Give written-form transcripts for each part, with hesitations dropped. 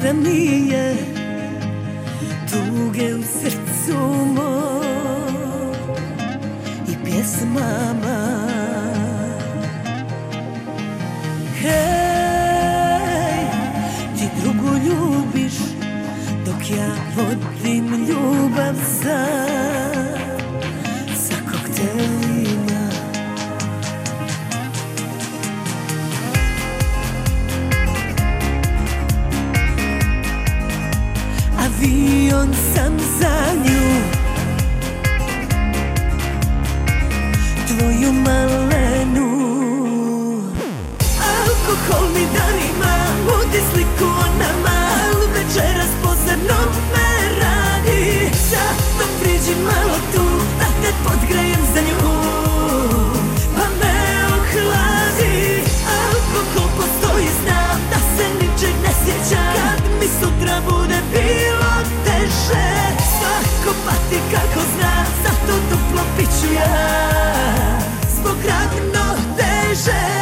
Dosta mi je tuge u srcu mom i pjesmama. Hej, ti drugu ljubiš dok ja vodim ljubav sa koktelima. Avion sam za nju, tvoju malenu. Alkohol mi danima budi sliku o nama, al večeras posebno me radi. Zato priđi malo tu da te podgrejem za nju, pa me ohladi. Alkohol postoji, znam da se ničeg ne sjećam. Kad mi sutra bude bilo teže, svako pati kako zna, zato duplo piću ja zbog ravnoteže.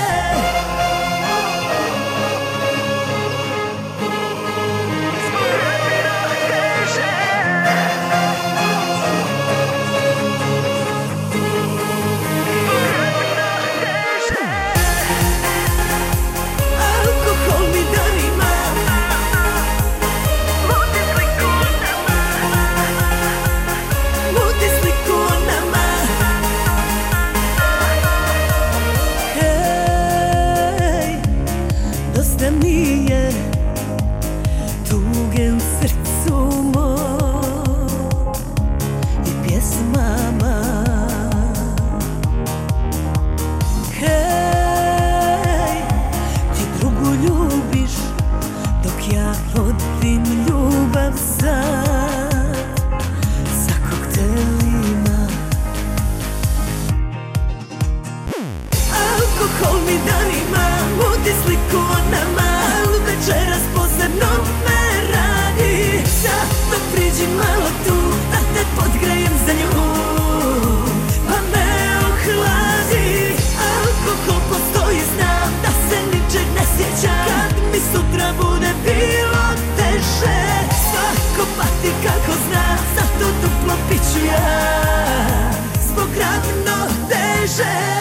Dosta mi je tuge u srcu mom i pjesmama. Hej, ti drugu ljubiš dok ja vodim ljubav sa koktelima. Alkohol mi danima budi sliku o nama, al večeras posebno me radi. Zato priđi malo tu da te podgrejem za nju, pa me ohladi. Alkohol postoji, znam da se ničeg ne sjećam. Kad mi sutra bude bilo teže, svako pati kako zna, zato duplo piću ja zbog ravnoteže.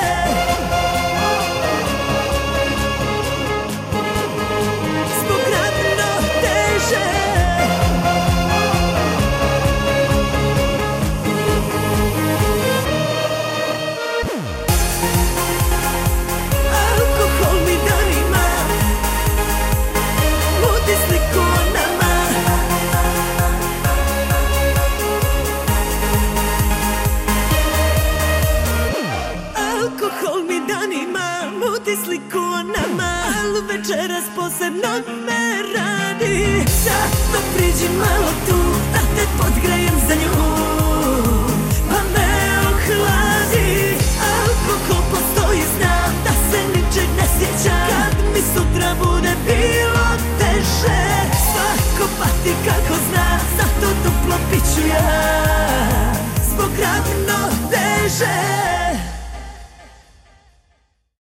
Alkohol mi danima mudi sliku o nama, al večeras posebno me radi. Zato priđi malo tu da te podgrejem za nju, pa me ohladi. Alkohol postoji, znam da se ničeg ne sjećam. Kad mi sutra bude bilo teže, svako pati kako zna, zato duplo piću ja zbog ravnoteže.